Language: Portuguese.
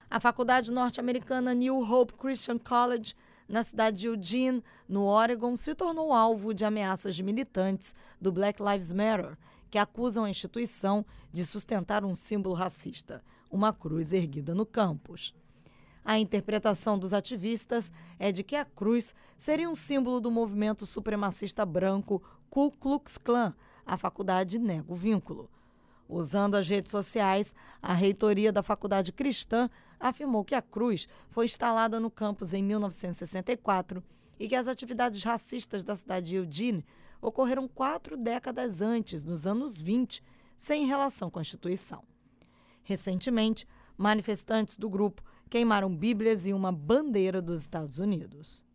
A faculdade norte-americana New Hope Christian College, na cidade de Eugene, no Oregon, se tornou alvo de ameaças de militantes do Black Lives Matter, que acusam a instituição de sustentar um símbolo racista, uma cruz erguida no campus. A interpretação dos ativistas é de que a cruz seria um símbolo do movimento supremacista branco Ku Klux Klan. A faculdade nega o vínculo. Usando as redes sociais, a reitoria da faculdade cristã afirmou que a cruz foi instalada no campus em 1964 e que as atividades racistas da cidade de Eugene ocorreram 4 décadas antes, nos anos 20, sem relação com a instituição. Recentemente, manifestantes do grupo queimaram bíblias e uma bandeira dos Estados Unidos.